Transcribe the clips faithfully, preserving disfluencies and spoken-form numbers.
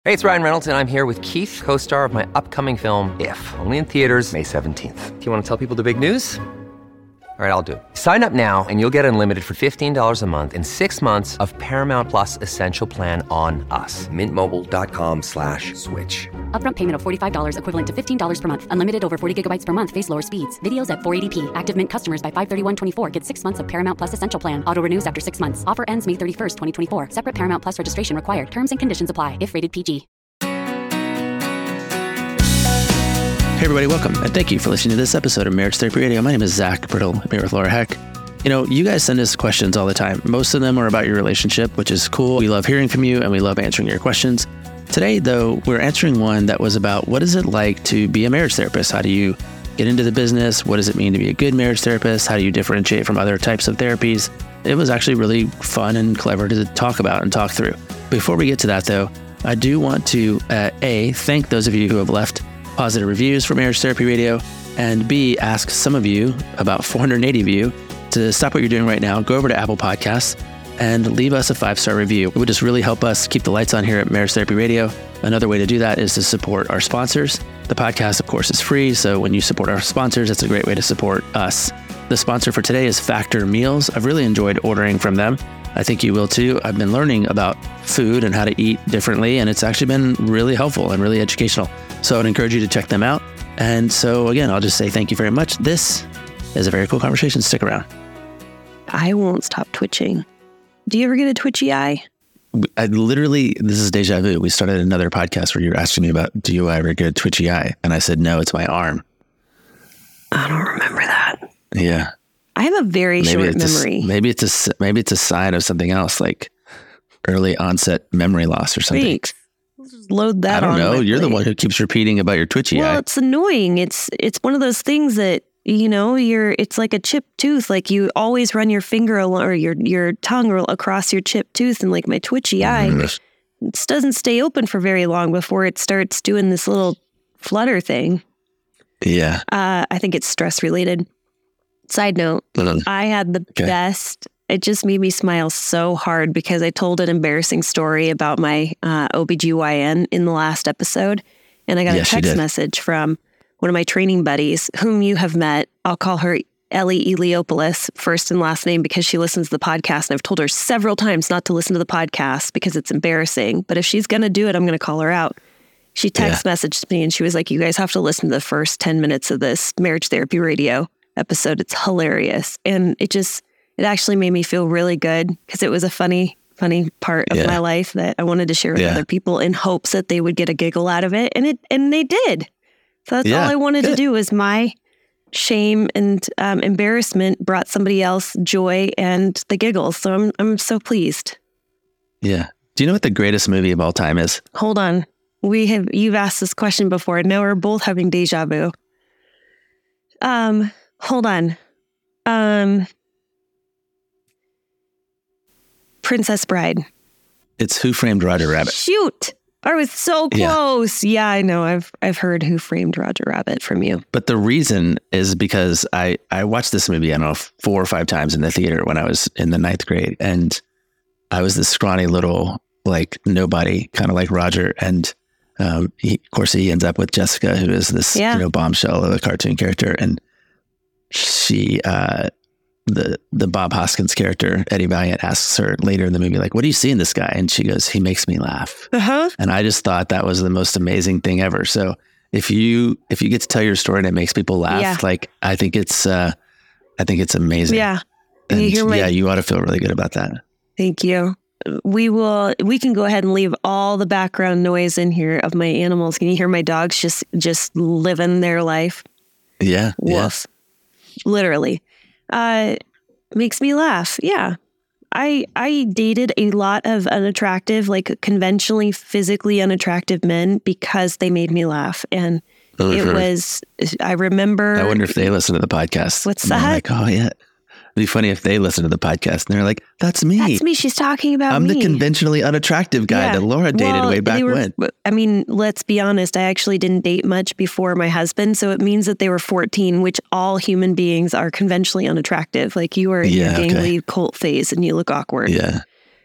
Hey, it's Ryan Reynolds, and I'm here with Keith, co-star of my upcoming film, If, only in theaters May seventeenth. Do you want to tell people the big news? All right, I'll do it. Sign up now and you'll get unlimited for fifteen dollars a month and six months of Paramount Plus Essential Plan on us. Mint Mobile dot com slash switch. Upfront payment of forty-five dollars equivalent to fifteen dollars per month. Unlimited over forty gigabytes per month. Face lower speeds. Videos at four eighty p. Active Mint customers by five thirty-one twenty-four get six months of Paramount Plus Essential Plan. Auto renews after six months. Offer ends May thirty-first, twenty twenty-four. Separate Paramount Plus registration required. Terms and conditions apply if rated P G. Hey everybody, welcome, and thank you for listening to this episode of Marriage Therapy Radio. My name is Zach Brittle. I'm here with Laura Heck. You know, you guys send us questions all the time. Most of them are about your relationship, which is cool. We love hearing from you, and we love answering your questions. Today, though, we're answering one that was about what is it like to be a marriage therapist? How do you get into the business? What does it mean to be a good marriage therapist? How do you differentiate from other types of therapies? It was actually really fun and clever to talk about and talk through. Before we get to that, though, I do want to, uh, A, thank those of you who have left positive reviews for Marriage Therapy Radio, and B, ask some of you, about four hundred eighty of you, to stop what you're doing right now, go over to Apple Podcasts, and leave us a five-star review. It would just really help us keep the lights on here at Marriage Therapy Radio. Another way to do that is to support our sponsors. The podcast, of course, is free, so when you support our sponsors, it's a great way to support us. The sponsor for today is Factor Meals. I've really enjoyed ordering from them. I think you will too. I've been learning about food and how to eat differently, and it's actually been really helpful and really educational. So I'd encourage you to check them out. And so again, I'll just say thank you very much. This is a very cool conversation. Stick around. I won't stop twitching. Do you ever get a twitchy eye? I literally, this is deja vu. We started another podcast where you were asking me about, do you ever get a twitchy eye? And I said, no, it's my arm. I don't remember that. Yeah. I have a very maybe short it's memory. A, maybe it's a, maybe it's a sign of something else, like early onset memory loss or something. Thanks. Just load that on. I don't know. You're plate. the one who keeps repeating about your twitchy well, eye. Well, it's annoying. It's it's one of those things that, you know, you're. It's like a chipped tooth. Like you always run your finger along, or your your tongue across your chipped tooth, and like my twitchy Mm-hmm. eye, it doesn't stay open for very long before it starts doing this little flutter thing. Yeah. Uh, I think it's stress related. Side note, Mm-hmm. I had the Okay. best. It just made me smile so hard because I told an embarrassing story about my uh, O B G Y N in the last episode. And I got Yes, a you text did. message from one of my training buddies, whom you have met. I'll call her Ellie Eliopoulos, first and last name, because she listens to the podcast. And I've told her several times not to listen to the podcast because it's embarrassing. But if she's going to do it, I'm going to call her out. She text Yeah. messaged me and she was like, you guys have to listen to the first ten minutes of this Marriage Therapy Radio episode. It's hilarious. And it just, it actually made me feel really good because it was a funny, funny part of Yeah. my life that I wanted to share with Yeah. other people in hopes that they would get a giggle out of it. And it, and they did. So that's Yeah, all I wanted good. to do was my shame and um, embarrassment brought somebody else joy and the giggles. So I'm, I'm so pleased. Yeah. Do you know what the greatest movie of all time is? Hold on. We have, you've asked this question before. Now we're both having deja vu. Um, hold on. Um, Princess Bride. It's Who Framed Roger Rabbit. Shoot. I was so Yeah. close. Yeah, I know. I've I've heard Who Framed Roger Rabbit from you. But the reason is because I, I watched this movie, I don't know, four or five times in the theater when I was in the ninth grade. And I was this scrawny little, like, nobody, kind of like Roger. And um, he, of course, he ends up with Jessica, who is this Yeah. you know bombshell of a cartoon character. And she, uh, the the Bob Hoskins character, Eddie Valiant, asks her later in the movie, like, what do you see in this guy? And she goes, he makes me laugh. Uh-huh. And I just thought that was the most amazing thing ever. So if you if you get to tell your story and it makes people laugh, Yeah. like I think it's uh, I think it's amazing. Yeah. And you hear my yeah, you ought to feel really good about that. Thank you. We will we can go ahead and leave all the background noise in here of my animals. Can you hear my dogs just just living their life? Yeah. Yeah. Woof. Literally. Uh, makes me laugh. Yeah. I I dated a lot of unattractive, like conventionally physically unattractive men because they made me laugh. And Oh, it sure. was, I remember. I wonder if they listen to the podcast. What's And they're that? Like, oh yeah. It'd be funny if they listen to the podcast and they're like, that's me. That's me. She's talking about I'm me. the conventionally unattractive guy Yeah. that Laura dated Well, way back they were- when. I mean, let's be honest. I actually didn't date much before my husband. So it means that they were fourteen, which all human beings are conventionally unattractive. Like you are in Yeah, your okay. gangly cult phase and you look awkward. Yeah.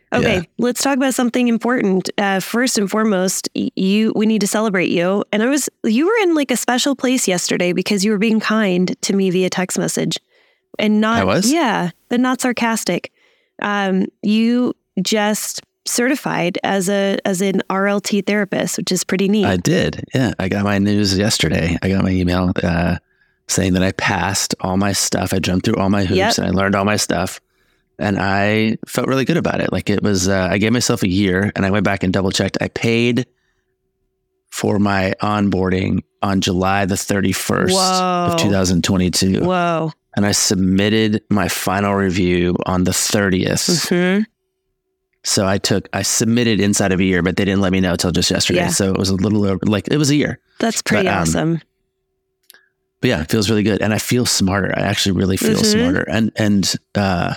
Okay, Yeah. let's talk about something important. Uh, first and foremost, you we need to celebrate you. And I was you were in like a special place yesterday because you were being kind to me via text message, and not I was? yeah, but not sarcastic. Um, you just certified as a as an R L T therapist, which is pretty neat. I did. Yeah. I got my news yesterday. I got my email uh, saying that I passed all my stuff. I jumped through all my hoops Yep. and I learned all my stuff. And I felt really good about it. Like it was, uh, I gave myself a year and I went back and double checked. I paid for my onboarding on July the thirty-first Whoa. of two thousand twenty-two. Whoa. And I submitted my final review on the thirtieth. Mm-hmm. So I took, I submitted inside of a year, but they didn't let me know until just yesterday. Yeah. So it was a little over, like it was a year. That's pretty But, um, awesome. But yeah, it feels really good. And I feel smarter. I actually really feel Mhm. smarter. And, and, uh,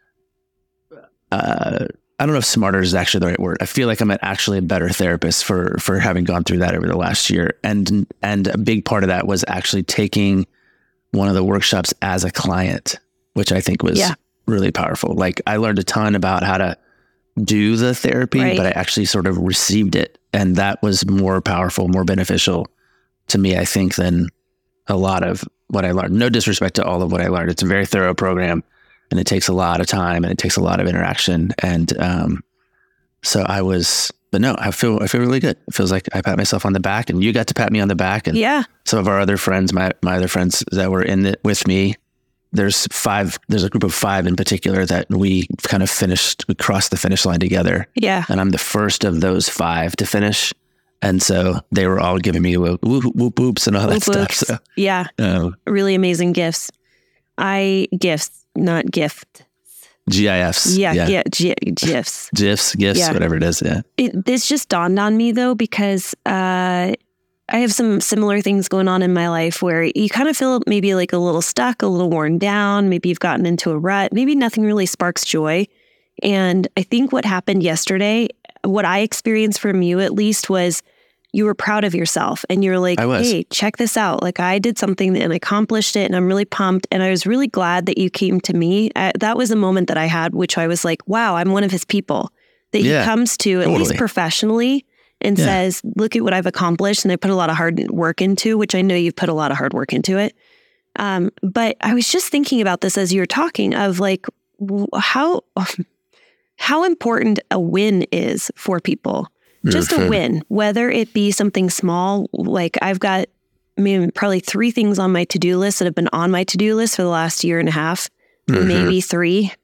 uh, I don't know if smarter is actually the right word. I feel like I'm actually a better therapist for, for having gone through that over the last year. And, and a big part of that was actually taking one of the workshops as a client, which I think was Yeah. really powerful. Like I learned a ton about how to do the therapy, Right. but I actually sort of received it. And that was more powerful, more beneficial to me, I think, than a lot of what I learned. No disrespect to all of what I learned. It's a very thorough program and it takes a lot of time and it takes a lot of interaction. And um, so I was, but no, I feel, I feel really good. It feels like I pat myself on the back and you got to pat me on the back. And Yeah. some of our other friends, my, my other friends that were in it with me, there's five, there's a group of five in particular that we kind of finished, we crossed the finish line together. Yeah. And I'm the first of those five to finish. And so they were all giving me whoop, whoop, whoop, whoops and all that Whoop, stuff. whoops. So, Yeah. um, Really amazing gifts. I gifts, not gift. G I Fs. Yeah. Yeah. Yeah. G- gifs. GIFs, GIFs, Yeah. whatever it is. Yeah. It, this just dawned on me though, because uh, I have some similar things going on in my life where you kind of feel maybe like a little stuck, a little worn down. Maybe you've gotten into a rut. Maybe nothing really sparks joy. And I think what happened yesterday, what I experienced from you at least, was you were proud of yourself and you're like, I was. hey, check this out. Like I did something and I accomplished it and I'm really pumped. And I was really glad that you came to me. Uh, that was a moment that I had, which I was like, wow, I'm one of his people that Yeah, he comes to at totally. least professionally and Yeah. says, look at what I've accomplished. And I put a lot of hard work into, which I know you've put a lot of hard work into it. Um, but I was just thinking about this as you were talking of like w- how, how important a win is for people. Just a Mhm. win, whether it be something small, like I've got maybe probably three things on my to-do list that have been on my to-do list for the last year and a half, Mhm. maybe three.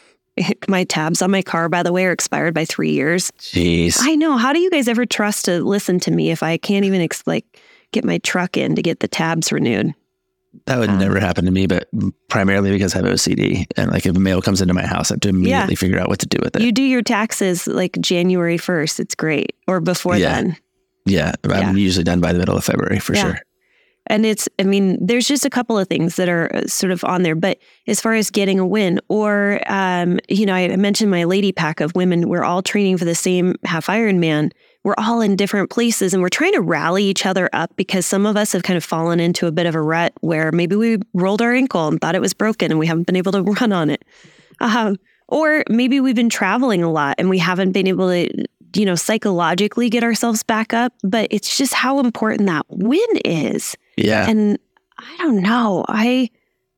My tabs on my car, by the way, are expired by three years. Jeez. I know. How do you guys ever trust to listen to me if I can't even ex- like get my truck in to get the tabs renewed? That would Um, never happen to me, but primarily because I have O C D. And like if mail comes into my house, I have to immediately Yeah. figure out what to do with it. You do your taxes like January first. It's great. Or before Yeah. then. yeah. I'm usually done by the middle of February for Yeah. sure. And it's, I mean, there's just a couple of things that are uh, sort of on there. But as far as getting a win, or, um, you know, I mentioned my lady pack of women, we're all training for the same half Ironman. We're all in different places and we're trying to rally each other up because some of us have kind of fallen into a bit of a rut where maybe we rolled our ankle and thought it was broken and we haven't been able to run on it. Um, or maybe we've been traveling a lot and we haven't been able to, you know, psychologically get ourselves back up. But it's just how important that win is. Yeah. And I don't know. I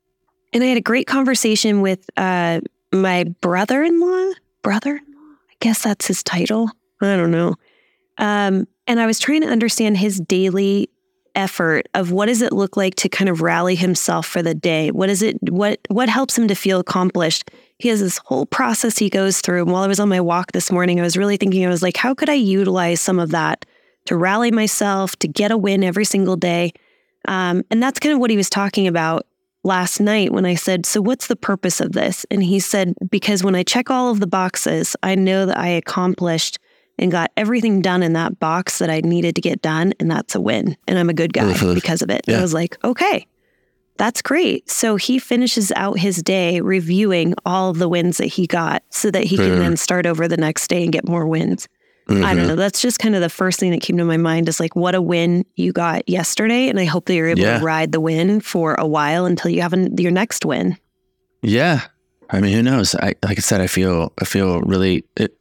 and I had a great conversation with uh, my brother-in-law. Brother-in-law? I guess that's his title. I don't know. Um, and I was trying to understand his daily effort of what does it look like to kind of rally himself for the day? What is it? What what helps him to feel accomplished? He has this whole process he goes through. And while I was on my walk this morning, I was really thinking, I was like, how could I utilize some of that to rally myself, to get a win every single day? Um, and that's kind of what he was talking about last night when I said, so what's the purpose of this? And he said, because when I check all of the boxes, I know that I accomplished and got everything done in that box that I needed to get done. And that's a win. And I'm a good guy Mhm. because of it. And Yeah. I was like, okay, that's great. So he finishes out his day reviewing all of the wins that he got so that he can Mhm. then start over the next day and get more wins. I don't Mhm. know. That's just kind of the first thing that came to my mind is like, what a win you got yesterday. And I hope that you're able Yeah. to ride the win for a while until you have an, your next win. Yeah. I mean, who knows? I, like I said, I feel, I feel really, it,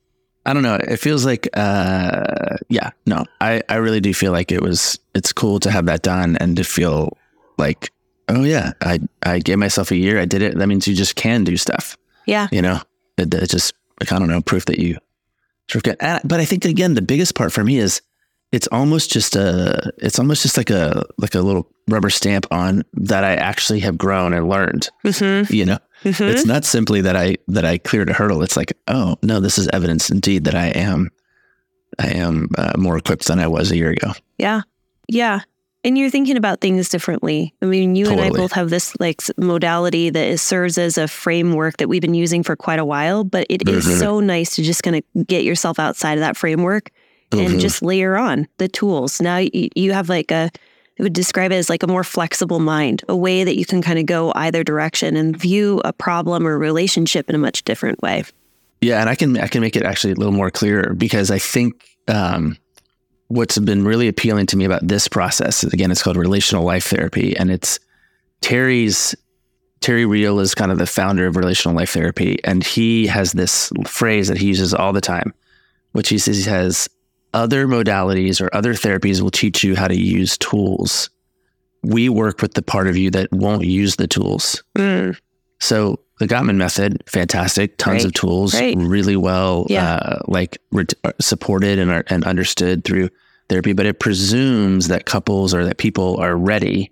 I don't know. It feels like, uh, yeah, no, I, I really do feel like it was, it's cool to have that done and to feel like, oh yeah, I, I gave myself a year. I did it. That means you just can do stuff. Yeah. You know, it, it's just, like, I don't know, proof that you, but I think again, the biggest part for me is it's almost just a, it's almost just like a, like a little rubber stamp on that I actually have grown and learned, mm-hmm. you know, mm-hmm. It's not simply that I, that I cleared a hurdle. It's like, oh no, this is evidence indeed that I am, I am uh, more equipped than I was a year ago. Yeah. Yeah. And you're thinking about things differently. I mean, you totally. and I both have this like modality that is, serves as a framework that we've been using for quite a while, but it mm-hmm. is so nice to just kind of get yourself outside of that framework mm-hmm. and just layer on the tools. Now you, you have like a, I would describe it as like a more flexible mind, a way that you can kind of go either direction and view a problem or relationship in a much different way. Yeah. And I can, I can make it actually a little more clearer because I think, um, what's been really appealing to me about this process is, again, it's called relational life therapy. And it's Terry's, Terry Real is kind of the founder of relational life therapy. And he has this phrase that he uses all the time, which he says he has other modalities or other therapies will teach you how to use tools. We work with the part of you that won't use the tools. Mm. So the Gottman method, fantastic, tons right. of tools, right. really well, yeah. uh, like re- supported and are, and understood through therapy. But it presumes that couples or that people are ready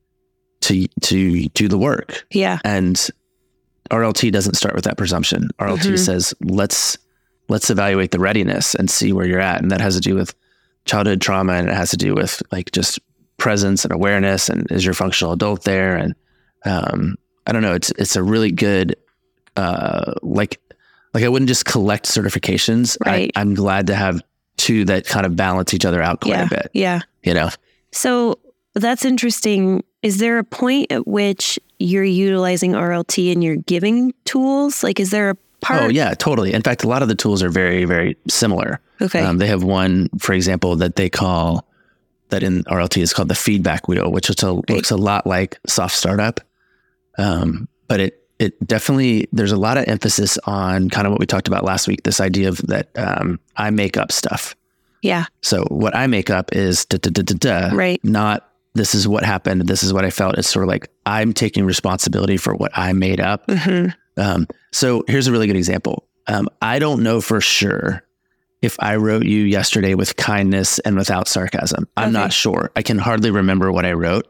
to to do the work. Yeah, and R L T doesn't start with that presumption. R L T mm-hmm. says let's let's evaluate the readiness and see where you're at, and that has to do with childhood trauma, and it has to do with like just presence and awareness, and is your functional adult there, and um. I don't know. It's it's a really good, uh, like, like I wouldn't just collect certifications. Right. I, I'm glad to have two that kind of balance each other out quite yeah. a bit. Yeah. You know? So that's interesting. Is there a point at which you're utilizing R L T and you're giving tools? Like, is there a part? Oh, yeah, totally. In fact, a lot of the tools are very, very similar. Okay. Um, they have one, for example, that they call, that in R L T is called the feedback wheel, which is a, right. looks a lot like soft startup. Um, but it, it definitely, there's a lot of emphasis on kind of what we talked about last week, this idea of that, um, I make up stuff. Yeah. So what I make up is da, da, da, da, da, right. not this is what happened. This is what I felt. It's sort of like I'm taking responsibility for what I made up. Mm-hmm. Um, so here's a really good example. Um, I don't know for sure if I wrote you yesterday with kindness and without sarcasm. I'm okay. not sure. I can hardly remember what I wrote.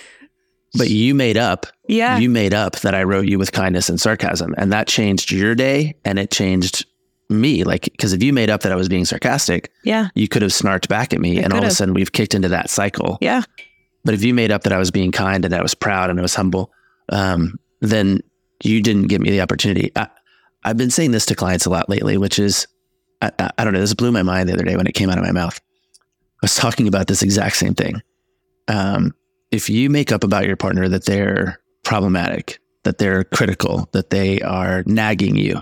But you made up, yeah. you made up that I wrote you with kindness and sarcasm, and that changed your day, and it changed me. Like, because if you made up that I was being sarcastic, yeah, you could have snarked back at me, I and all have. of a sudden we've kicked into that cycle. Yeah. But if you made up that I was being kind and I was proud and I was humble, um, then you didn't give me the opportunity. I, I've been saying this to clients a lot lately, which is, I, I, I don't know, this blew my mind the other day when it came out of my mouth. I was talking about this exact same thing. Um, If you make up about your partner that they're problematic, that they're critical, that they are nagging you,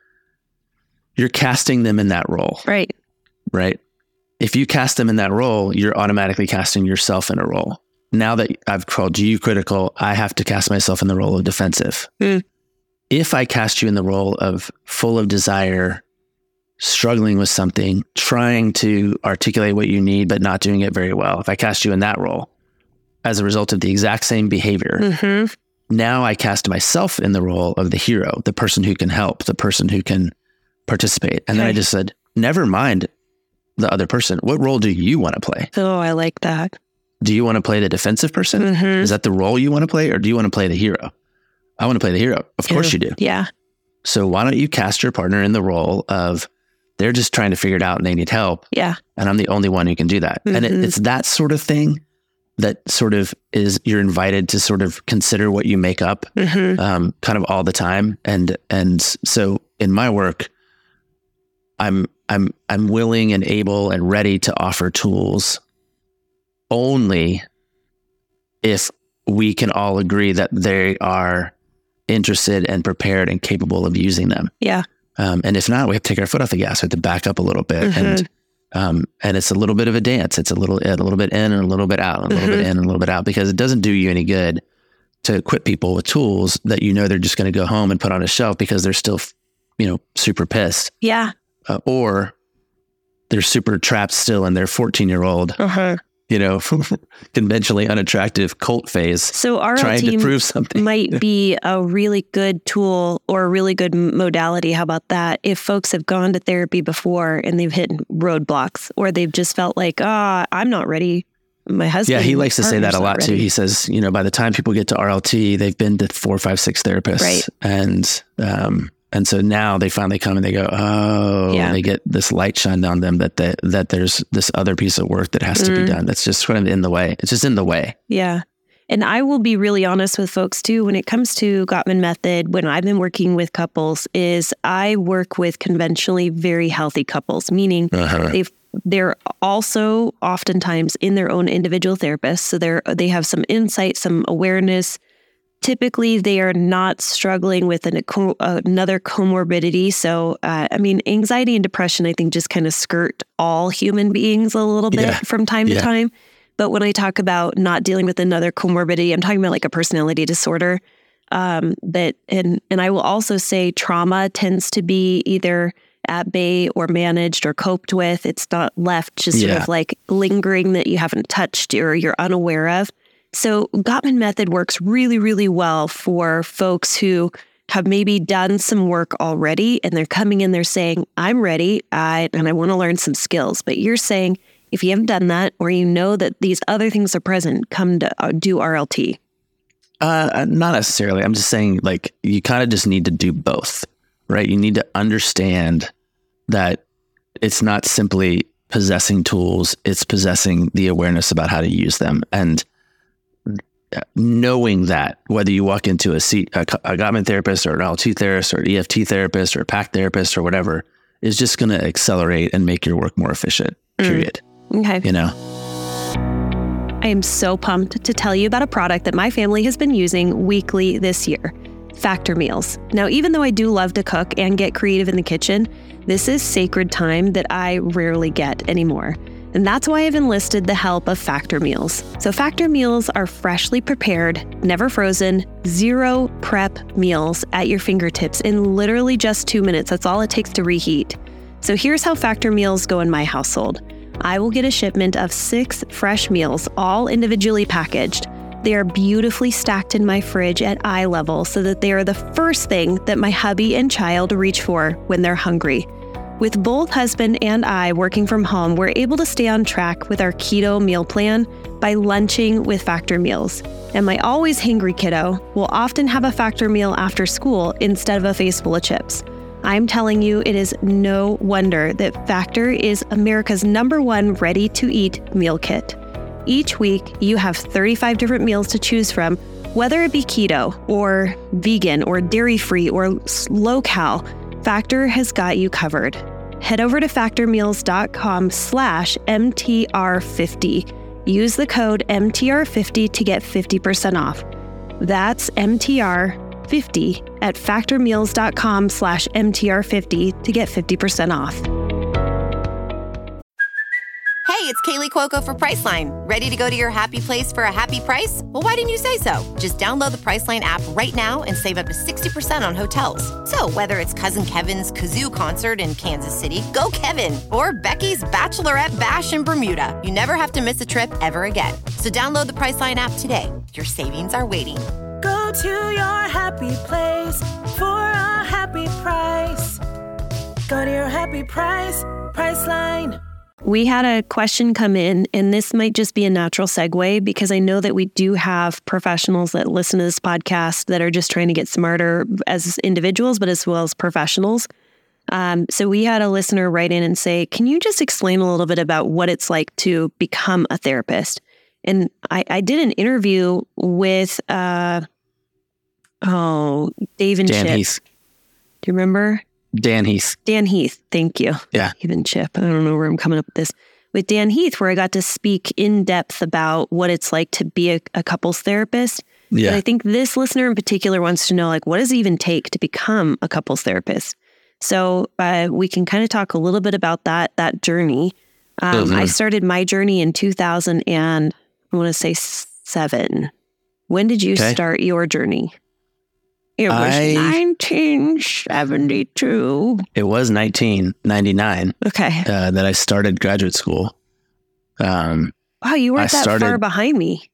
you're casting them in that role. Right. Right. If you cast them in that role, you're automatically casting yourself in a role. Now that I've called you critical, I have to cast myself in the role of defensive. Mm. If I cast you in the role of full of desire, struggling with something, trying to articulate what you need, but not doing it very well, if I cast you in that role, as a result of the exact same behavior, mm-hmm. now I cast myself in the role of the hero, the person who can help, the person who can participate. And okay. then I just said, never mind the other person. What role do you want to play? Oh, I like that. Do you want to play the defensive person? Mm-hmm. Is that the role you want to play? Or do you want to play the hero? I want to play the hero. Of course you do. Yeah. So why don't you cast your partner in the role of they're just trying to figure it out and they need help. Yeah. And I'm the only one who can do that. Mm-hmm. And it, it's that sort of thing that sort of is, you're invited to sort of consider what you make up, mm-hmm. um, kind of all the time. And, and so in my work, I'm, I'm, I'm willing and able and ready to offer tools only if we can all agree that they are interested and prepared and capable of using them. Yeah. Um, and if not, we have to take our foot off the gas. We have to back up a little bit. Mm-hmm. And, Um, and it's a little bit of a dance. It's a little, a little bit in and a little bit out, and a little mm-hmm. bit in and a little bit out, because it doesn't do you any good to equip people with tools that you know they're just going to go home and put on a shelf because they're still, you know, super pissed. Yeah. uh, or they're super trapped still in their fourteen-year-old, Uh-huh. you know, conventionally unattractive cult phase. So R L T trying to prove something might be a really good tool or a really good modality. How about that? If folks have gone to therapy before and they've hit roadblocks, or they've just felt like, ah, oh, I'm not ready. My husband. Yeah, he likes to say that a lot ready. too. He says, you know, by the time people get to R L T, they've been to four, five, six therapists. Right. And, um, and so now they finally come and they go, oh, Yeah. and they get this light shined on them that, they, that there's this other piece of work that has to Mm. be done. That's just kind of in the way. It's just in the way. Yeah. And I will be really honest with folks too, when it comes to Gottman Method, when I've been working with couples, is I work with conventionally very healthy couples, meaning Uh-huh. they've they're also oftentimes in their own individual therapists. So they're they have some insight, some awareness. Typically, they are not struggling with an, another comorbidity. So, uh, I mean, anxiety and depression, I think, just kind of skirt all human beings a little bit Yeah. from time Yeah. to time. But when I talk about not dealing with another comorbidity, I'm talking about like a personality disorder. Um, that and and I will also say trauma tends to be either at bay or managed or coped with. It's not left just sort Yeah. of like lingering that you haven't touched or you're unaware of. So Gottman Method works really, really well for folks who have maybe done some work already and they're coming in, they're saying, I'm ready I, and I want to learn some skills. But you're saying, if you haven't done that, or you know that these other things are present, come to uh, do R L T. Uh, not necessarily. I'm just saying, like, you kind of just need to do both, right? You need to understand that it's not simply possessing tools, it's possessing the awareness about how to use them. And knowing that, whether you walk into a, C, a, a Gottman therapist or an R L T therapist or an E F T therapist or a PAC therapist or whatever, is just going to accelerate and make your work more efficient, period. Mm. Okay. You know? I am so pumped to tell you about a product that my family has been using weekly this year, Factor Meals. Now, even though I do love to cook and get creative in the kitchen, this is sacred time that I rarely get anymore. And that's why I've enlisted the help of Factor Meals. So Factor Meals are freshly prepared, never frozen, zero prep meals at your fingertips in literally just two minutes. That's all it takes to reheat. So here's how Factor Meals go in my household. I will get a shipment of six fresh meals, all individually packaged. They are beautifully stacked in my fridge at eye level so that they are the first thing that my hubby and child reach for when they're hungry. With both husband and I working from home, we're able to stay on track with our keto meal plan by lunching with Factor Meals. And my always hangry kiddo will often have a Factor meal after school instead of a face full of chips. I'm telling you, it is no wonder that Factor is America's number one ready-to-eat meal kit. Each week, you have thirty-five different meals to choose from, whether it be keto or vegan or dairy-free or low-cal. Factor has got you covered. Head over to factormeals.com slash MTR50. Use the code M T R fifty to get fifty percent off. That's M T R fifty at factormeals.com slash MTR50 to get fifty percent off. Hey, it's Kaylee Cuoco for Priceline. Ready to go to your happy place for a happy price? Well, why didn't you say so? Just download the Priceline app right now and save up to sixty percent on hotels. So whether it's Cousin Kevin's Kazoo Concert in Kansas City, go Kevin, or Becky's Bachelorette Bash in Bermuda, you never have to miss a trip ever again. So download the Priceline app today. Your savings are waiting. Go to your happy place for a happy price. Go to your happy price, Priceline. We had a question come in, and this might just be a natural segue because I know that we do have professionals that listen to this podcast that are just trying to get smarter as individuals, but as well as professionals. Um, so we had a listener write in and say, can you just explain a little bit about what it's like to become a therapist? And I, I did an interview with, uh, oh, Dave and Dan Chip. Heath. Do you remember? Dan Heath. Dan Heath. Thank you. Yeah. Dave and Chip. I don't know where I'm coming up with this. With Dan Heath, where I got to speak in depth about what it's like to be a, a couples therapist. Yeah. But I think this listener in particular wants to know, like, what does it even take to become a couples therapist? So uh, we can kind of talk a little bit about that, that journey. Um, Mm-hmm. I started my journey in two thousand and I want to say seven. When did you Okay. start your journey? It was I- nineteen seventy-two. It was nineteen ninety-nine Okay. uh, that I started graduate school. Um, Wow, you weren't I that far started- behind me.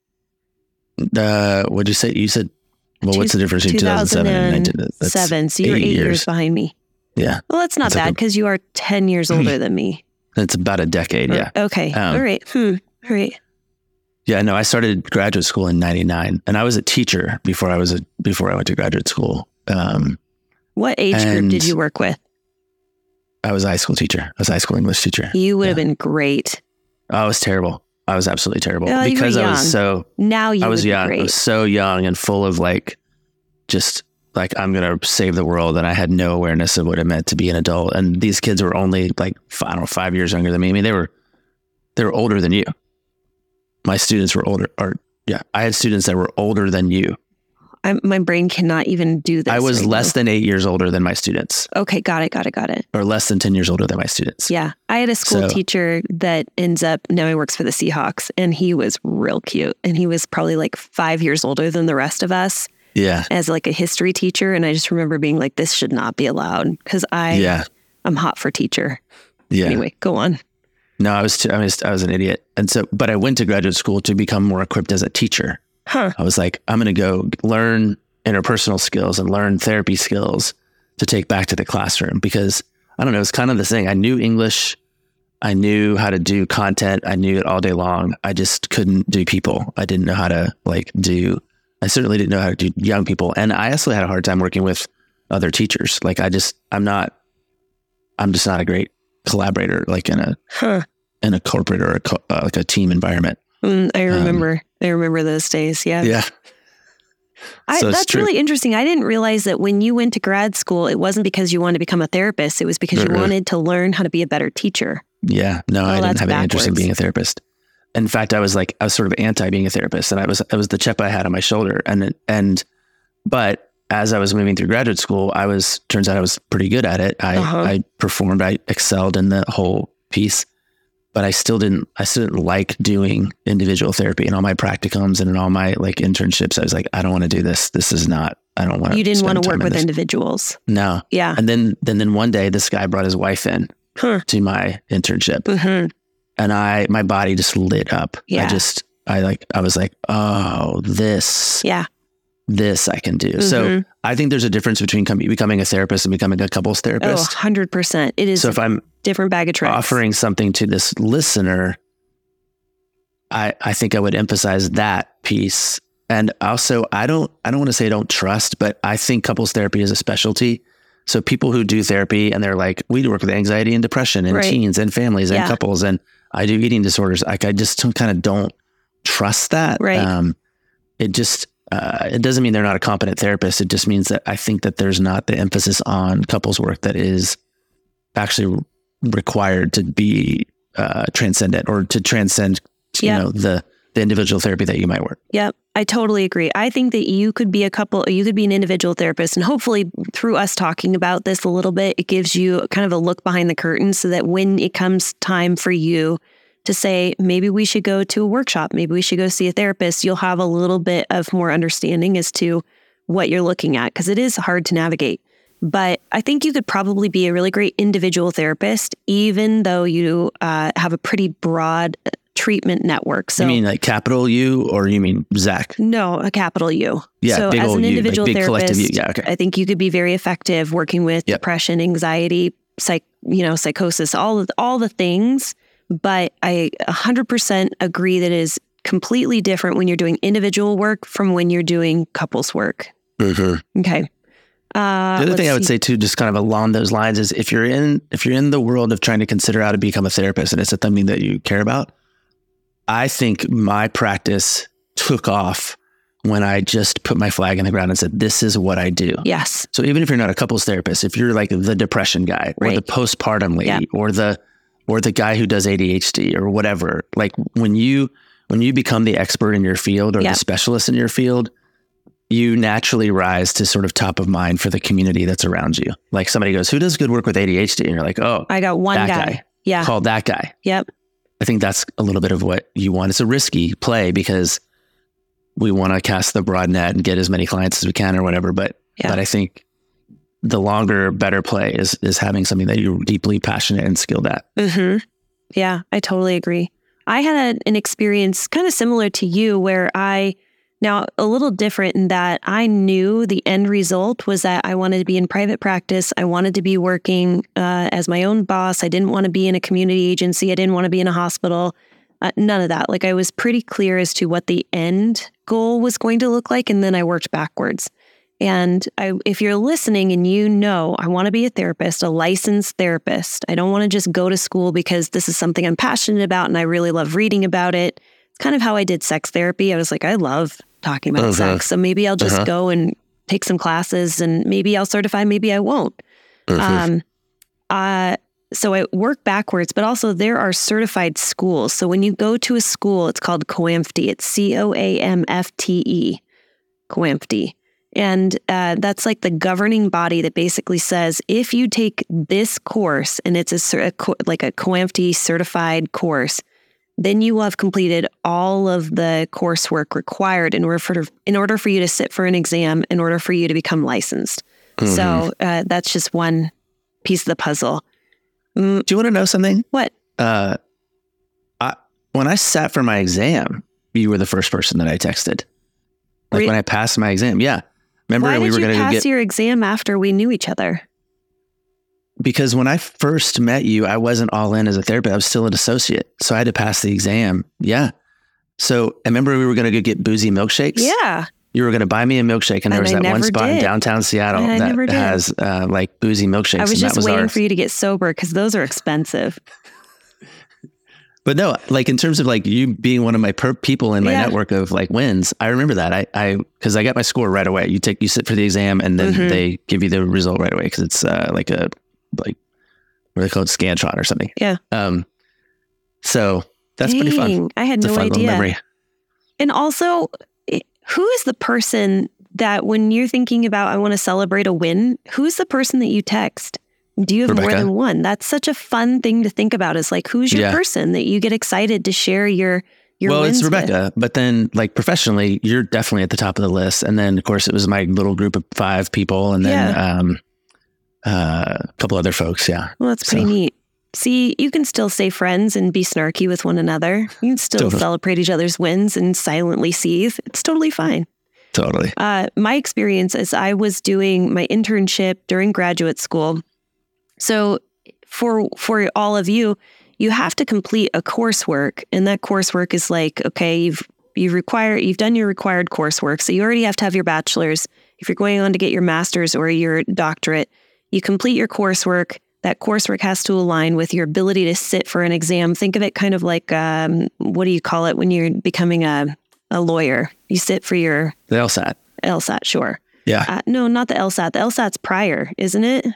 uh, what'd you say? You said, well, what's the difference between two thousand seven and nineteen? That's Seven. So you're eight years. years behind me. Yeah. Well, that's not That's like bad a- because you are ten years older than me. It's about a decade. Yeah. Okay. Um, All right. Hmm. All right. Yeah. No, I started graduate school in ninety-nine, and I was a teacher before I was a, before I went to graduate school. Um, What age group and- did you work with? I was a high school teacher. I was a high school English teacher. You would have Yeah. been great. I was terrible. I was absolutely terrible Oh, you were because I young. was so, Now you I was would young. be I great. was so young and full of like, just like, I'm going to save the world. And I had no awareness of what it meant to be an adult. And these kids were only like, I don't know, five years younger than me. I mean, they were, they were older than you. My students were older, or yeah, I had students that were older than you. I'm, my brain cannot even do this. I was right less now. than eight years older than my students, Okay, got it, got it, got it. or less than ten years older than my students. Yeah. I had a school So- teacher that ends up, now he works for the Seahawks, and he was real cute. And he was probably like five years older than the rest of us Yeah. as like a history teacher. And I just remember being like, this should not be allowed because I, Yeah. I'm hot for teacher. Yeah. Anyway, go on. No, I was, too, I was, I was an idiot. And so, but I went to graduate school to become more equipped as a teacher. Huh. I was like, I'm going to go learn interpersonal skills and learn therapy skills to take back to the classroom because I don't know, it's kind of the thing. I knew English. I knew how to do content. I knew it all day long. I just couldn't do people. I didn't know how to like do, I certainly didn't know how to do young people. And I also had a hard time working with other teachers. Like I just, I'm not, I'm just not a great collaborator, like in a, Huh. in a corporate or a, co- uh, like a team environment. Mm, I remember. I remember those days. Yeah. Yeah. I, So it's that's true. really interesting. I didn't realize that when you went to grad school, it wasn't because you wanted to become a therapist. It was because you Uh-uh. wanted to learn how to be a better teacher. Yeah. No, Oh, I didn't that's have any interest in backwards. being a therapist. In fact, I was like, I was sort of anti being a therapist, and I was, I was the chip I had on my shoulder. And, and, but as I was moving through graduate school, I was, turns out I was pretty good at it. I, Uh-huh. I performed, I excelled in the whole piece, but I still didn't, I still didn't like doing individual therapy and all my practicums and in all my like internships. I was like, I don't want to do this. This is not, I don't want to. You didn't want to work with this. individuals. No. Yeah. And then, then, then one day this guy brought his wife in Huh. to my internship. hmm And I, my body just lit up. Yeah. I just, I like, I was like, oh, this, Yeah. this I can do. So Mhm. I think there's a difference between com- becoming a therapist and becoming a couples Oh, therapist. one hundred percent. It is So if I'm a different bag of tricks. offering something to this listener, I, I think I would emphasize that piece. And also, I don't, I don't want to say I don't trust, but I think couples therapy is a specialty. So people who do therapy and they're like, we work with anxiety and depression and Right. teens and families and Yeah. couples, and I do eating disorders. Like I just kind of don't trust that. Right. Um, it just, uh, it doesn't mean they're not a competent therapist. It just means that I think that there's not the emphasis on couples work that is actually required to be uh, transcendent or to transcend, you Yeah. know, the, the individual therapy that you might work. Yep. I totally agree. I think that you could be a couple, you could be an individual therapist. And hopefully through us talking about this a little bit, it gives you kind of a look behind the curtain so that when it comes time for you to say, maybe we should go to a workshop, maybe we should go see a therapist, you'll have a little bit of more understanding as to what you're looking at, because it is hard to navigate. But I think you could probably be a really great individual therapist, even though you uh, have a pretty broad treatment network. So you mean like capital U, or you mean Zach? no, a capital U. Yeah, So big as old an U, like individual big therapist, collective U. Yeah, okay. I think you could be very effective working with Yep. depression, anxiety, psych, you know, psychosis, all of all the things. But I one hundred percent agree that it is completely different when you're doing individual work from when you're doing couples work. Mm-hmm. Okay. Uh, The other let's thing I would see. say too, just kind of along those lines, is if you're in if you're in the world of trying to consider how to become a therapist, and it's something that you care about, I think my practice took off when I just put my flag in the ground and said, "This is what I do." Yes. So even if you're not a couples therapist, if you're like the depression guy or Right. the postpartum lady Yeah. or the or the guy who does A D H D or whatever, like when you when you become the expert in your field or Yeah. the specialist in your field, you naturally rise to sort of top of mind for the community that's around you. Like somebody goes, "Who does good work with A D H D?" And you're like, "Oh, I got one that guy. guy. Yeah. Call that guy." Yep. I think that's a little bit of what you want. It's a risky play because we want to cast the broad net and get as many clients as we can or whatever. But Yeah. But I think the longer, better play is is having something that you're deeply passionate and skilled at. Mm-hmm. Yeah, I totally agree. I had a, an experience kind of similar to you where I, now a little different in that I knew the end result was that I wanted to be in private practice. I wanted to be working uh, as my own boss. I didn't want to be in a community agency. I didn't want to be in a hospital. Uh, none of that. Like I was pretty clear as to what the end goal was going to look like. And then I worked backwards. And I, if you're listening and you know, I want to be a therapist, a licensed therapist. I don't want to just go to school because this is something I'm passionate about and I really love reading about it. It's kind of how I did sex therapy. I was like, I love talking about uh-huh. sex. So maybe I'll just uh-huh. go and take some classes and maybe I'll certify, maybe I won't. Uh-huh. Um, uh, so I work backwards, but also there are certified schools. So when you go to a school, it's called COAMFTE. It's C O A M F T E, COAMFTE. And uh, that's like the governing body that basically says, if you take this course and it's a, a like a COAMFTE certified course, then you will have completed all of the coursework required in order for in order for you to sit for an exam, in order for you to become licensed. Mm-hmm. So uh, that's just one piece of the puzzle. Mm. Do you want to know something? What? Uh, I, when I sat for my exam, you were the first person that I texted. Like Re- when I passed my exam, yeah. Remember, Why we did were you going to pass get your exam after we knew each other? Because when I first met you, I wasn't all in as a therapist. I was still an associate, so I had to pass the exam. Yeah. So I remember we were going to go get boozy milkshakes. Yeah. You were going to buy me a milkshake, and there and was I that one spot did. in downtown Seattle and that has uh, like boozy milkshakes. I was and just that was waiting our... for you to get sober because those are expensive. But no, like in terms of like you being one of my per- people in my yeah. network of like wins, I remember that. I, I, cause I got my score right away. You take, you sit for the exam and then mm-hmm. they give you the result right away. Cause it's uh, like a, like, what are they called? Scantron or something. Yeah. Um, so that's Dang, pretty fun. I had it's no a fun idea. Memory. And also, who is the person that when you're thinking about, I want to celebrate a win, who's the person that you text? Do you have Rebecca. more than one? That's such a fun thing to think about is like, who's your yeah. person that you get excited to share your, your well, wins it's Rebecca, with? But then like professionally, you're definitely at the top of the list. And then of course it was my little group of five people and then yeah. um, uh, a couple other folks. Yeah. Well, that's pretty so. neat. See, you can still stay friends and be snarky with one another. You can still totally. celebrate each other's wins and silently seethe. It's totally fine. Totally. Uh, my experience is I was doing my internship during graduate school. So for for all of you, you have to complete a coursework, and that coursework is like, okay, you've you require you've done your required coursework, so you already have to have your bachelor's. If you're going on to get your master's or your doctorate, you complete your coursework. That coursework has to align with your ability to sit for an exam. Think of it kind of like um, what do you call it when you're becoming a a lawyer? You sit for your the LSAT. LSAT, sure. Yeah. Uh, no, not the LSAT. The LSAT's prior, isn't it?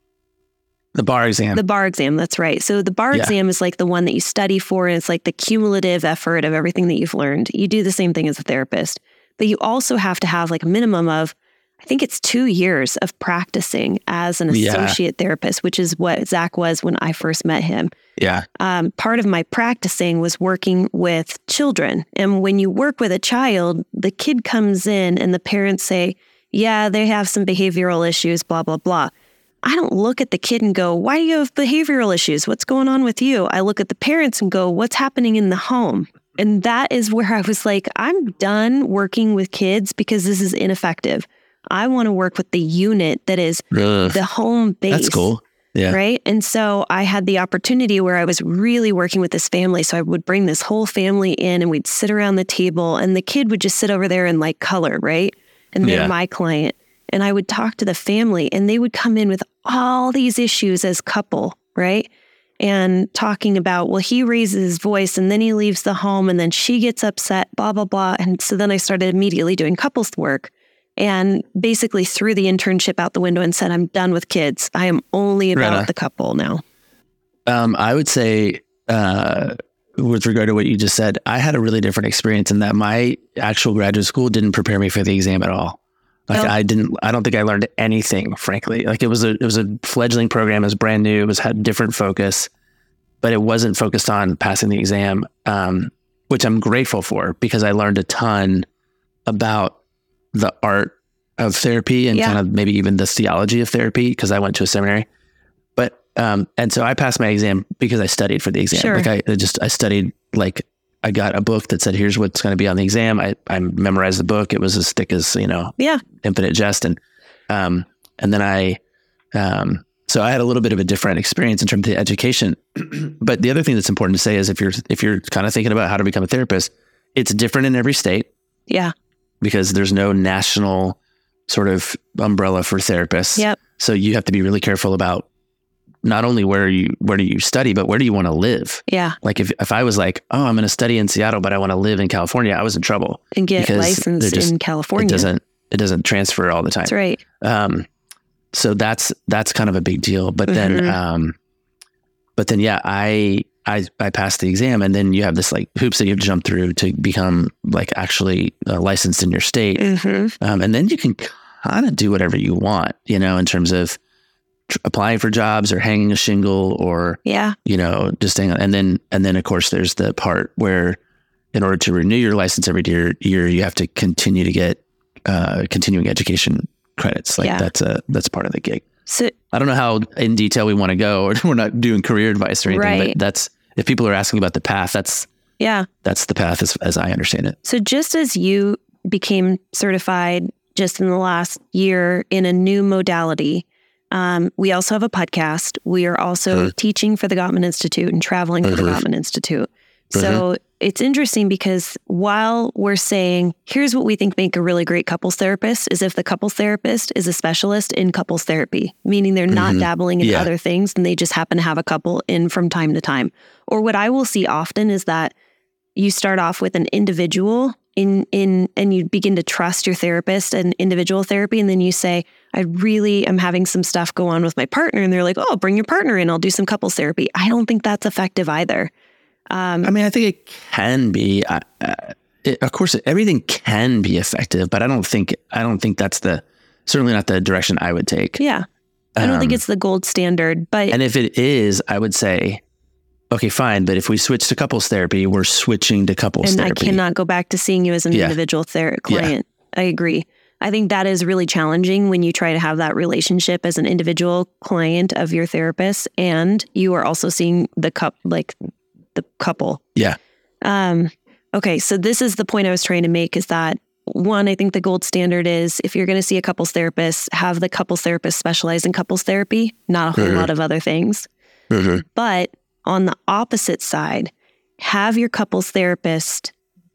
The bar exam. The bar exam, that's right. So the bar yeah. exam is like the one that you study for, and it's like the cumulative effort of everything that you've learned. You do the same thing as a therapist, but you also have to have like a minimum of, I think it's two years of practicing as an associate yeah. therapist, which is what Zach was when I first met him. Yeah. Um, part of my practicing was working with children. And when you work with a child, the kid comes in and the parents say, yeah, they have some behavioral issues, blah, blah, blah. I don't look at the kid and go, why do you have behavioral issues? What's going on with you? I look at the parents and go, what's happening in the home? And that is where I was like, I'm done working with kids because this is ineffective. I want to work with the unit that is Ugh. the home base. That's cool. Yeah. Right. And so I had the opportunity where I was really working with this family. So I would bring this whole family in and we'd sit around the table and the kid would just sit over there and like color. Right. And they're yeah. my client. And I would talk to the family and they would come in with all these issues as couple, right? And talking about, well, he raises his voice and then he leaves the home and then she gets upset, blah, blah, blah. And so then I started immediately doing couples work and basically threw the internship out the window and said, I'm done with kids. I am only about right the couple now. Um, I would say, uh, with regard to what you just said, I had a really different experience in that my actual graduate school didn't prepare me for the exam at all. Like oh. I didn't, I don't think I learned anything, frankly. Like it was a, it was a fledgling program. It was brand new. It was had different focus, but it wasn't focused on passing the exam, um, which I'm grateful for because I learned a ton about the art of therapy and Yeah. kind of maybe even the theology of therapy, because I went to a seminary. But, um, and so I passed my exam because I studied for the exam. Sure. Like I, I just, I studied, like I got a book that said, here's what's going to be on the exam. I, I memorized the book. It was as thick as, you know, Yeah. Infinite Jest. And, um, and then I, um, so I had a little bit of a different experience in terms of the education. But the other thing that's important to say is if you're, if you're kind of thinking about how to become a therapist, it's different in every state Yeah. because there's no national sort of umbrella for therapists. Yep. So you have to be really careful about not only where you, where do you study, but where do you want to live? Yeah. Like if, if I was like, oh, I'm going to study in Seattle, but I want to live in California, I was in trouble. And get because licensed they're just- in California. It doesn't, it doesn't transfer all the time. That's right. Um, so that's, that's kind of a big deal. But then, Mhm. um, but then, yeah, I, I, I passed the exam, and then you have this like hoops that you have to jump through to become like actually uh, licensed in your state. Mm-hmm. Um, and then you can kind of do whatever you want, you know, in terms of tr- applying for jobs or hanging a shingle or, Yeah. you know, just staying on. And then, and then of course there's the part where in order to renew your license every year, year you have to continue to get uh, continuing education credits. Like Yeah. that's a, that's part of the gig. So I don't know how in detail we want to go, or we're not doing career advice or anything, Right. but that's, if people are asking about the path, that's, yeah. that's the path as, as I understand it. So just as you became certified just in the last year in a new modality, um, we also have a podcast. We are also Mhm. teaching for the Gottman Institute and traveling for the Mhm. Gottman Institute. So it's interesting because while we're saying, here's what we think make a really great couples therapist is if the couples therapist is a specialist in couples therapy, meaning they're not Mhm. dabbling in Yeah. other things and they just happen to have a couple in from time to time. Or what I will see often is that you start off with an individual in, in, and you begin to trust your therapist and individual therapy. And then you say, I really am having some stuff go on with my partner. And they're like, oh, bring your partner in. I'll do some couples therapy. I don't think that's effective either. Um, I mean, I think it can be, uh, uh, it, of course, everything can be effective, but I don't think, I don't think that's the, certainly not the direction I would take. yeah. I don't think Um, it's the gold standard, but And if it is, I would say, okay, fine. But if we switch to couples therapy, we're switching to couples and therapy. I cannot go back to seeing you as an Yeah. individual ther- Yeah. client. I agree. I think that is really challenging when you try to have that relationship as an individual client of your therapist, and you are also seeing the cup, like the couple. Yeah. Um, okay, so this is the point I was trying to make: is that one, I think the gold standard is if you're going to see a couples therapist, have the couples therapist specialize in couples therapy, not a whole Mhm. lot of other things. Mhm. But on the opposite side, have your couples therapist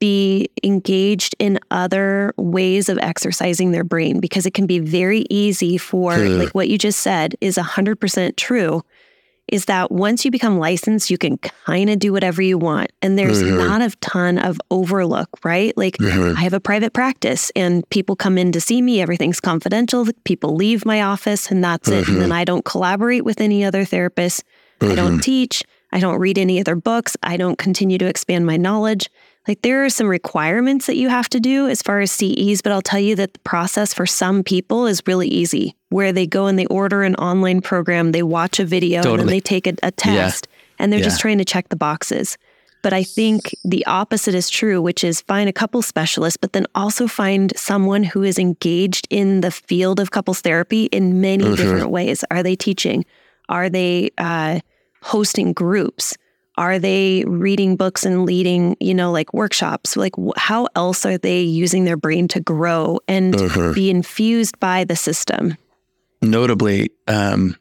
be engaged in other ways of exercising their brain, because it can be very easy for, Hmm. like what you just said is one hundred percent true, is that once you become licensed, you can kind of do whatever you want. And there's Mhm. not a ton of overlook, right? Like Mhm. I have a private practice and people come in to see me. Everything's confidential. People leave my office and that's it. And then I don't collaborate with any other therapists. I don't teach. I don't read any other books. I don't continue to expand my knowledge. Like there are some requirements that you have to do as far as C Es, but I'll tell you that the process for some people is really easy, where they go and they order an online program, they watch a video, and then Totally. they take a, a test, and they're just Yeah. trying to check the boxes. But I think the opposite is true, which is find a couple specialist, but then also find someone who is engaged in the field of couples therapy in many Mhm. different ways. Are they teaching? Are they uh, hosting groups? Are they reading books and leading, you know, like workshops? Like wh- how else are they using their brain to grow and Mhm. be infused by the system? Notably, um,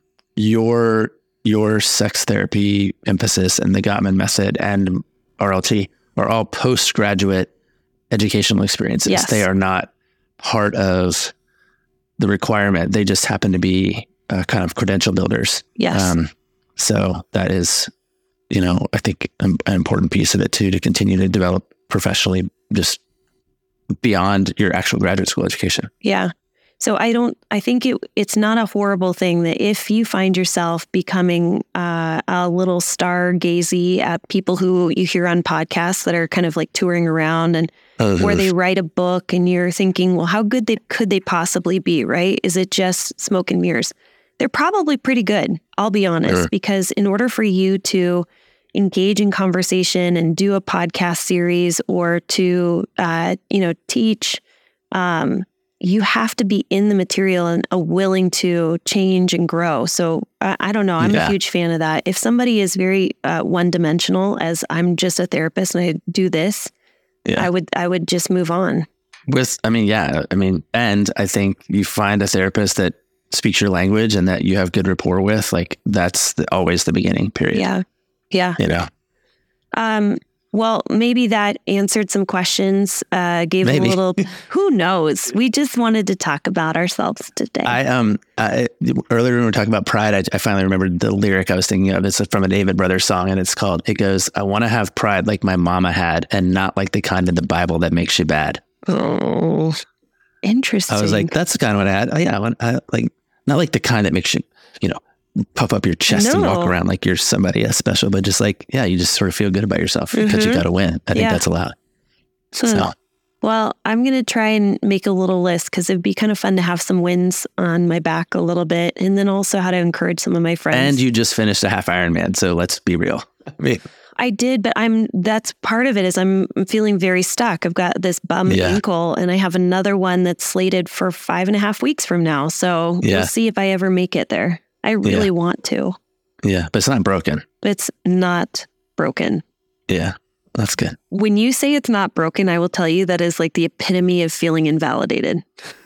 your your sex therapy emphasis and the Gottman method and R L T are all postgraduate educational experiences. Yes. They are not part of the requirement. They just happen to be uh, kind of credential builders. Yes. Um, so that is, you know, I think an, an important piece of it too, to continue to develop professionally, just beyond your actual graduate school education. Yeah. So I don't, I think it, it's not a horrible thing that if you find yourself becoming uh, a little stargazy at people who you hear on podcasts that are kind of like touring around and where they write a book and you're thinking, well, how good they could they possibly be, right? Is it just smoke and mirrors? They're probably pretty good, I'll be honest, Sure. because in order for you to engage in conversation and do a podcast series or to, uh, you know, teach, um, you have to be in the material and uh, willing to change and grow. So uh, I don't know. I'm Yeah. a huge fan of that. If somebody is very uh, one dimensional, as I'm just a therapist and I do this, Yeah. I would, I would just move on. With, I mean, yeah, I mean, and I think you find a therapist that speaks your language and that you have good rapport with, like that's the, always the beginning period. Yeah. Yeah. You know, Um, well, maybe that answered some questions, uh, gave Maybe. a little, who knows? We just wanted to talk about ourselves today. I, um, I, earlier when we were talking about pride, I, I finally remembered the lyric I was thinking of. It's from a David Brothers song and it's called, it goes, I want to have pride like my mama had and not like the kind in the Bible that makes you bad. Oh, interesting. I was like, that's kind of what I had. Oh yeah. I want, I, like, not like the kind that makes you, you know, puff up your chest and walk No. around like you're somebody else special, but just like, yeah, you just sort of feel good about yourself because you Mhm. got to win. I think Yeah. that's allowed. Hmm. So Well, I'm going to try and make a little list because it'd be kind of fun to have some wins on my back a little bit. And then also how to encourage some of my friends. and you just finished a half Ironman. So let's be real. I mean, I did, but I'm, that's part of it is I'm feeling very stuck. I've got this bum Yeah. ankle and I have another one that's slated for five and a half weeks from now. So Yeah. we'll see if I ever make it there. I really Yeah. want to. yeah, but it's not broken. It's not broken. Yeah, that's good. When you say it's not broken, I will tell you that is like the epitome of feeling invalidated.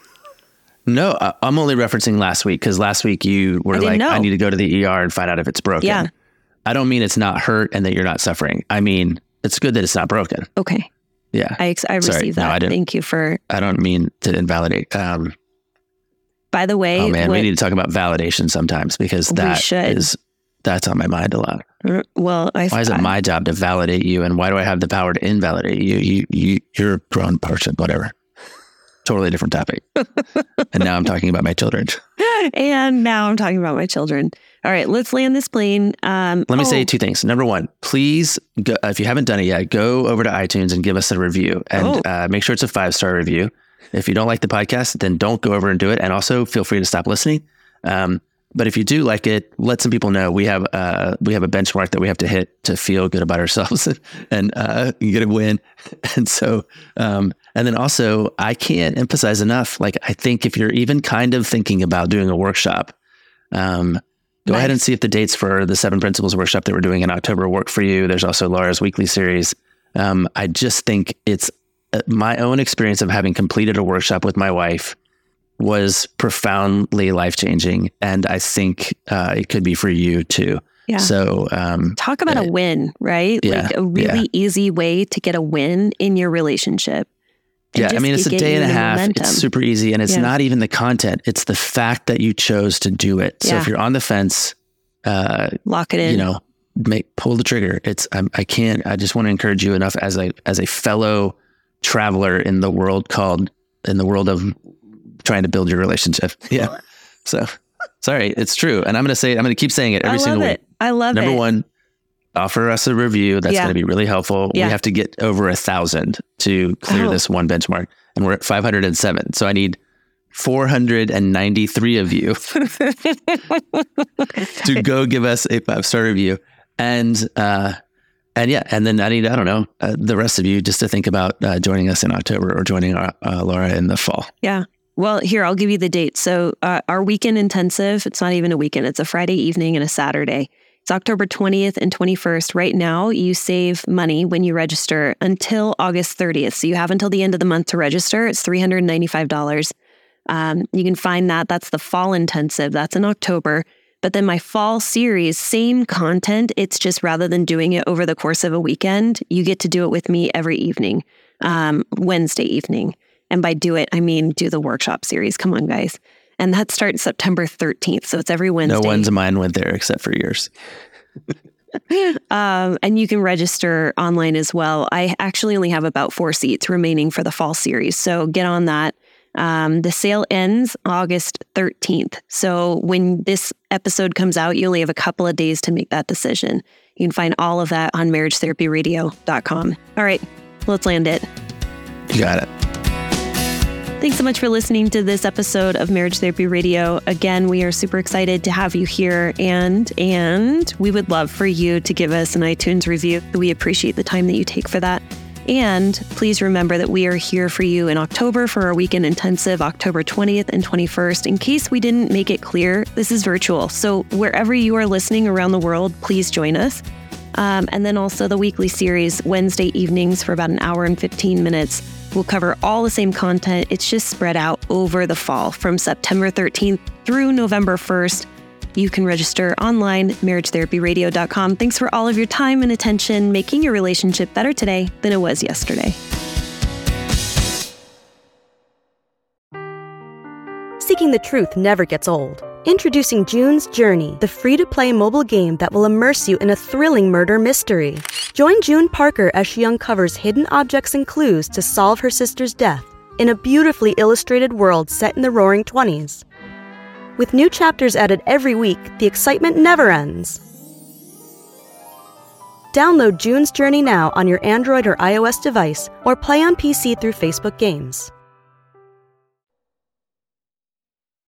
No, I- I'm only referencing last week because last week you were I didn't like, know. I need to go to the E R and find out if it's broken. Yeah. I don't mean it's not hurt and that you're not suffering. I mean, it's good that it's not broken. Okay. Yeah. I, ex- I Sorry. received No, that. I didn't. Thank you for, I don't mean to invalidate. Um, by the way, oh man, what- we need to talk about validation sometimes because We that should. is, that's on my mind a lot. well, I Why is it my job to validate you? And why do I have the power to invalidate you? You, you, you're a grown person, whatever. Totally different topic. And now I'm talking about my children. and now I'm talking about my children. All right, let's land this plane. Um, Let me oh, say two things. Number one, please, go, if you haven't done it yet, go over to iTunes and give us a review and Oh. uh, make sure it's a five-star review. If you don't like the podcast, then don't go over and do it. And also feel free to stop listening. Um, but if you do like it, let some people know we have uh, we have a benchmark that we have to hit to feel good about ourselves and uh, get a win. And so, um, and then also, I can't emphasize enough. Like, I think if you're even kind of thinking about doing a workshop, um, go Nice. ahead and see if the dates for the Seven Principles workshop that we're doing in October work for you. There's also Laura's weekly series. Um, I just think it's uh, my own experience of having completed a workshop with my wife was profoundly life-changing. And I think uh, it could be for you too. Yeah. So um, Talk about uh, a win, right? yeah, Like a really yeah. easy way to get a win in your relationship. And yeah, I just mean, it's a get day you and a the half. momentum. It's super easy. And it's Yeah. not even the content. It's the fact that you chose to do it. So Yeah. if you're on the fence, uh, Lock it in. you know, make, pull the trigger. It's, I'm, I can't, I just want to encourage you enough as a, as a fellow traveler in the world called, in the world of trying to build your relationship. Yeah. So sorry, it's true. And I'm going to say, I'm going to keep saying it every I love single it. week. I love Number it. one, offer us a review. That's Yeah. going to be really helpful. Yeah. We have to get over a thousand to clear Oh. this one benchmark. And we're at five hundred seven. So I need four hundred ninety-three of you to go give us a five-star review. And, uh, and yeah, and then I need, I don't know, uh, the rest of you just to think about uh, joining us in October or joining our, uh, Laura in the fall. Yeah. Well, here, I'll give you the date. So uh, our weekend intensive, it's not even a weekend. It's a Friday evening and a Saturday. It's October twentieth and twenty-first. Right now, you save money when you register until August thirtieth. So you have until the end of the month to register. It's three hundred ninety-five dollars. Um, you can find that. That's the fall intensive. That's in October. But then my fall series, same content. It's just rather than doing it over the course of a weekend, you get to do it with me every evening, um, Wednesday evening. And by do it, I mean do the workshop series. Come on, guys. And that starts September thirteenth. So it's every Wednesday. No one's mine went there except for yours. Um, and you can register online as well. I actually only have about four seats remaining for the fall series. So get on that. Um, the sale ends August thirteenth. So when this episode comes out, you only have a couple of days to make that decision. You can find all of that on marriage therapy radio dot com. All right, let's land it. You got it. Thanks so much for listening to this episode of Marriage Therapy Radio. Again, we are super excited to have you here, and and we would love for you to give us an iTunes review. We appreciate the time that you take for that. And please remember that we are here for you in October for our weekend intensive, October twentieth and twenty-first. In case we didn't make it clear, this is virtual. So wherever you are listening around the world, please join us. Um, and then also the weekly series, Wednesday evenings for about an hour and fifteen minutes. We'll cover all the same content. It's just spread out over the fall from September thirteenth through November first. You can register online, marriage therapy radio dot com. Thanks for all of your time and attention, making your relationship better today than it was yesterday. Seeking the truth never gets old. Introducing June's Journey, the free-to-play mobile game that will immerse you in a thrilling murder mystery. Join June Parker as she uncovers hidden objects and clues to solve her sister's death in a beautifully illustrated world set in the Roaring Twenties. With new chapters added every week, the excitement never ends. Download June's Journey now on your Android or iOS device, or play on P C through Facebook Games.